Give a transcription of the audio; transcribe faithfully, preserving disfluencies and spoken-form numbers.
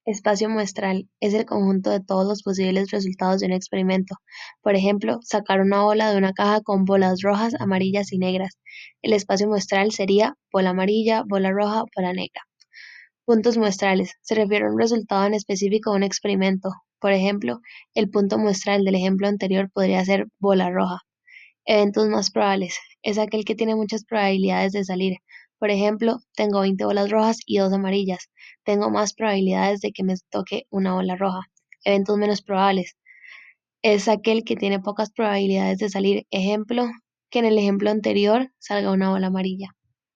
Espacio muestral es el conjunto de todos los posibles resultados de un experimento. Por ejemplo, sacar una bola de una caja con bolas rojas, amarillas y negras. El espacio muestral sería bola amarilla, bola roja, bola negra. Puntos muestrales. Se refiere a un resultado en específico de un experimento. Por ejemplo, el punto muestral del ejemplo anterior podría ser bola roja. Eventos más probables. Es aquel que tiene muchas probabilidades de salir. Por ejemplo, tengo veinte bolas rojas y dos amarillas. Tengo más probabilidades de que me toque una bola roja. Eventos menos probables. Es aquel que tiene pocas probabilidades de salir. Ejemplo, que en el ejemplo anterior salga una bola amarilla.